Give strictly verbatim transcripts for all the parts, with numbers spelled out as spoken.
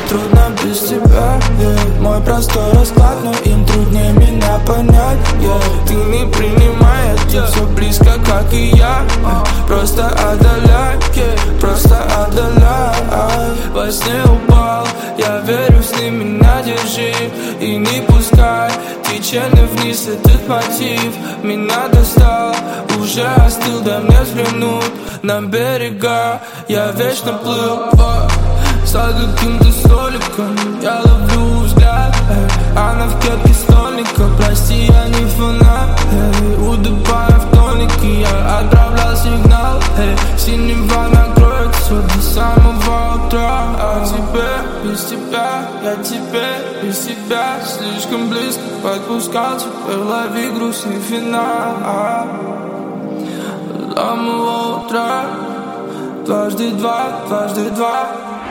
трудно без тебя, yeah. Мой простой расклад, но им труднее меня понять, yeah. Ты не принимай, это все близко, как и я, yeah. Просто отдаляй, yeah. Просто отдаляй. Во сне упал, я верю в сны, меня держи. И не пускай течение вниз, этот мотив меня достал, уже остыл, дай мне взглянуть на берега. Я вечно плыл за каким-то столиком, я ловлю взгляд, эй. Она в кепке стольника, прости, я не фанат, эй. Удыбая в тонике, я отправлял сигнал, эй. Синева накроет все до самого утра. А тебе, без тебя, я теперь без тебя. Слишком близко подпускал, теперь лови грустный финал. До самого утра. Дважды два, дважды два.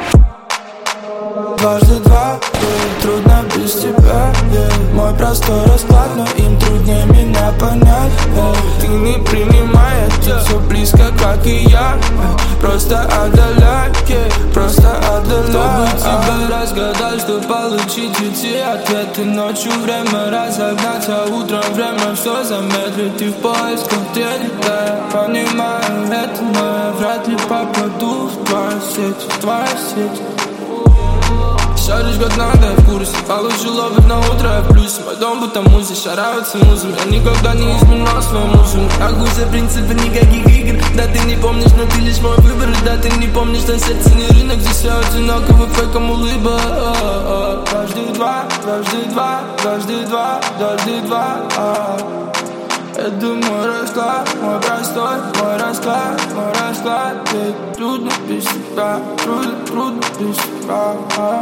Дважды два, yeah. Трудно без тебя, yeah. Мой простой расклад, но им труднее меня понять, yeah. Ты не принимай, это все близко, как и я, yeah. Просто отдаляй, yeah. Просто отдаляй. Чтобы тебя разгадать, чтобы получить эти ответы. Ночью время разогнать, а утром время все замедлить. И в поисках трели, да, я понимаю это, но я вряд ли попаду в твою сеть, в твою сеть. Шаришь как надо, я в курсе. Получу ловить на утро, я в плюсе. Мой дом будто музи, шараются музы. Я никогда не изменял свою музу. Могу за принципы никаких игр. Да ты не помнишь, но ты лишь мой выбор. Да ты не помнишь, что сердце не рынок. Здесь все одинаково, фейком улыба. Дважды два, дважды два, дважды два, дважды два. Это мой расклад, мой простой, мой расклад, мой расклад. Ведь трудно без тебя, трудно, трудно без тебя.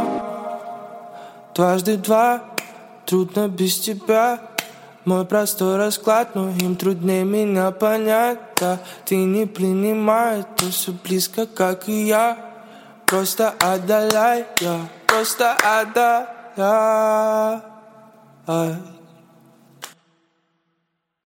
Дважды два, трудно без тебя. Мой простой расклад, но им труднее меня понять, да. Ты не принимай, это все близко, как и я. Просто отдаляй, я, просто отдаляй.